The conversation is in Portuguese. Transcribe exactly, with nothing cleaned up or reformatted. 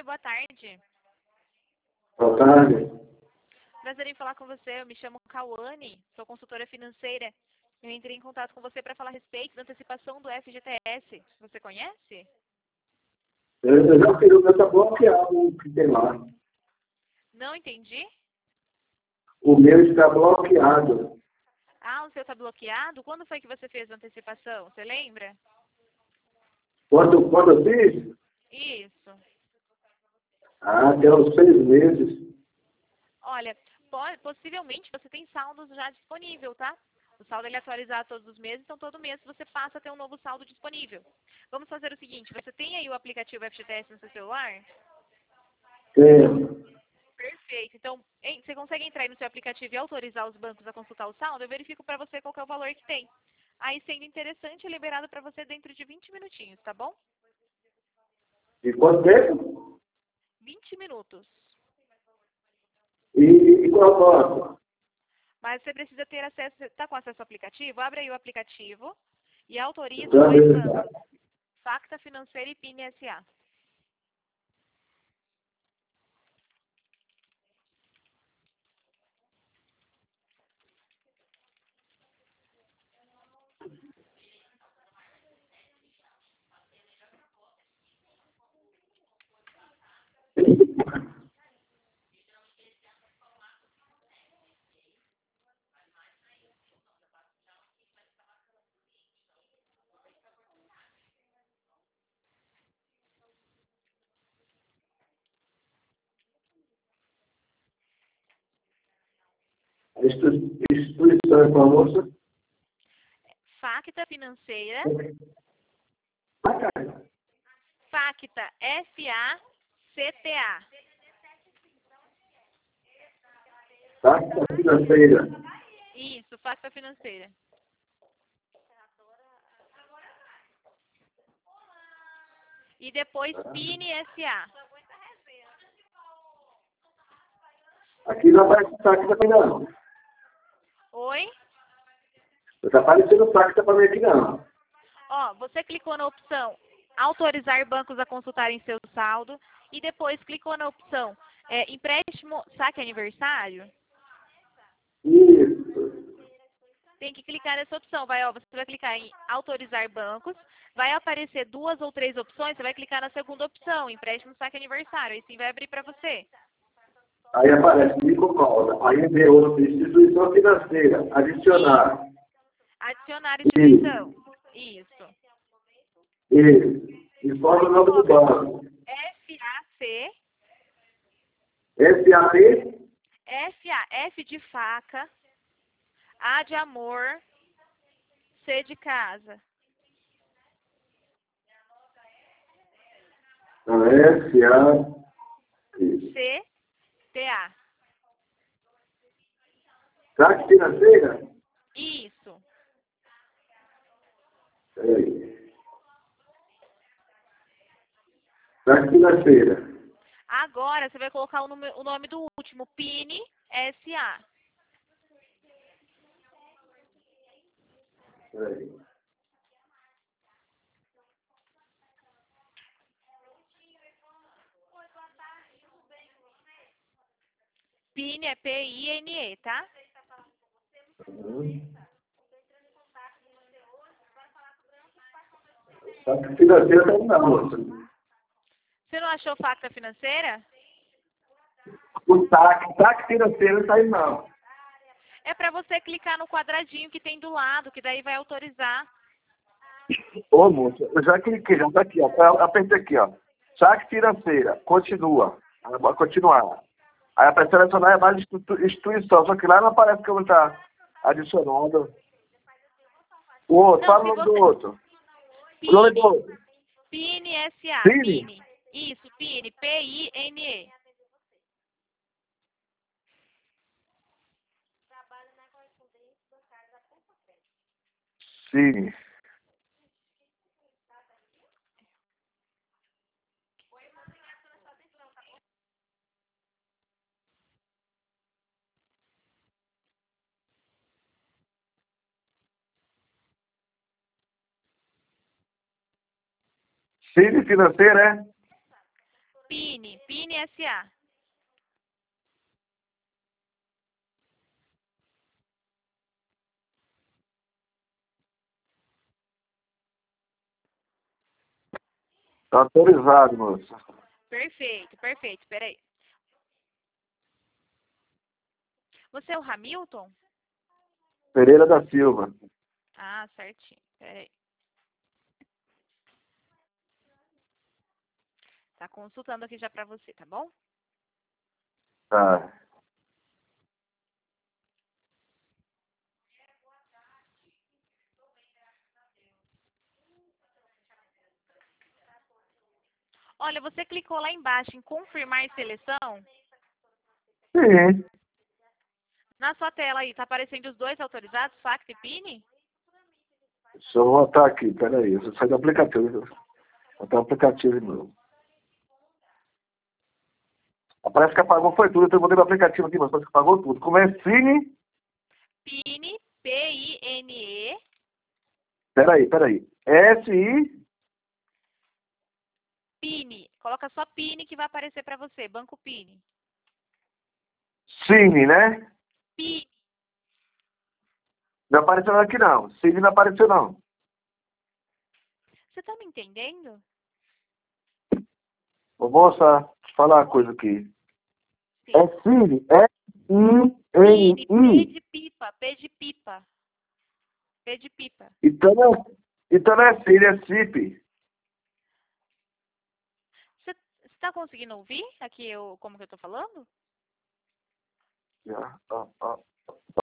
Oi, boa tarde. Boa tarde. Prazer em falar com você. Eu me chamo Cauane, sou consultora financeira. Eu entrei em contato com você para falar a respeito da antecipação do F G T S. Você conhece? Eu, eu já fiz, o meu está bloqueado o que tem lá. Não entendi. O meu está bloqueado. Ah, o seu está bloqueado? Quando foi que você fez a antecipação? Você lembra? Quando, quando eu fiz? Isso. Ah, tem uns seis meses. Olha, pode, possivelmente você tem saldos já disponível, tá? O saldo ele é atualizado todos os meses, então todo mês você passa a ter um novo saldo disponível. Vamos fazer o seguinte, você tem aí o aplicativo F G T S no seu celular? Tem. Perfeito. Então, em- você consegue entrar aí no seu aplicativo e autorizar os bancos a consultar o saldo? Eu verifico para você qual que é o valor que tem. Aí, sendo interessante, é liberado para você dentro de vinte minutinhos, tá bom? E quanto tempo? vinte minutos. E, e qual foto? Mas você precisa ter acesso, está com acesso ao aplicativo? Abre aí o aplicativo e autoriza os Tá dois vendo? bancos, Facta Financeira e P I N S A. A institu- instituição é famosa. Facta Financeira, Ah, cara. Facta, F A C T A. Taxa financeira. Isso, Facta Financeira. E depois P I N S A. Aqui não aparece taxa também não. Oi? Não está aparecendo taxa para mim aqui não. Ó, você clicou na opção autorizar bancos a consultarem seu saldo e depois clicou na opção é, empréstimo saque aniversário. Isso. Tem que clicar nessa opção. Vai, ó, você vai clicar em autorizar bancos, vai aparecer duas ou três opções, você vai clicar na segunda opção, empréstimo saque aniversário, aí sim vai abrir para você. Aí aparece microcolda. Aí vem outra instituição financeira. Adicionar. Adicionar instituição. Isso. Isso. Informa o nome do banco. F A C, S A P. F A, F de faca, A de amor, C de casa. S A P. C T A. Taxa financeira? Isso. Peraí. Taxa financeira. Agora você vai colocar o nome, o nome do último, P I N S A. Peraí. P I N é P I N E, tá? Uhum. Taxa financeira tá não, moça. Você não achou facta financeira? O taxa, taxa financeira não tá aí não. É para você clicar no quadradinho que tem do lado, que daí vai autorizar. Ô, moça, eu já cliquei, já tá aqui, ó. Eu apertei aqui, ó. Taxa financeira, continua. Agora continuar. Aí aparece selecionar mais institu- instituição, só que lá não aparece como tá adicionado. O outro, Não, fala o se nome do você... outro. O nome do P I N, outro. P I N S A, P I N? P I N. Isso, P I N, P I N E. Sim. Cine financeira, é? P I N. Pini. Pini S A. Tá autorizado, moça. Perfeito, perfeito. Espera aí. Você é o Hamilton? Pereira da Silva. Ah, certinho. Espera aí. Tá consultando aqui já pra você, tá bom? Tá. Olha, você clicou lá embaixo em confirmar seleção. Sim. Na sua tela aí, tá aparecendo os dois autorizados, F A C T e Pini? Deixa eu voltar aqui, peraí. Eu saio do aplicativo. Vou botar o aplicativo de novo. Parece que apagou foi tudo. Eu botei no aplicativo aqui, mas parece que apagou tudo. Como é Cine? Pini, P I N E. Peraí, peraí. S I Pini. Coloca só Pini que vai aparecer pra você. Banco Pini. Cine, né? Pini. Não apareceu aqui não. Cine não apareceu não. Você tá me entendendo? Ô moça, deixa eu falar uma coisa aqui. Sim. É Cine? S I N Pini, P I. de pipa, P de pipa. P de pipa. Então não, é- então não é Cine, é C I P. Você está conseguindo ouvir aqui eu, como que eu tô falando? Já, ó, ó.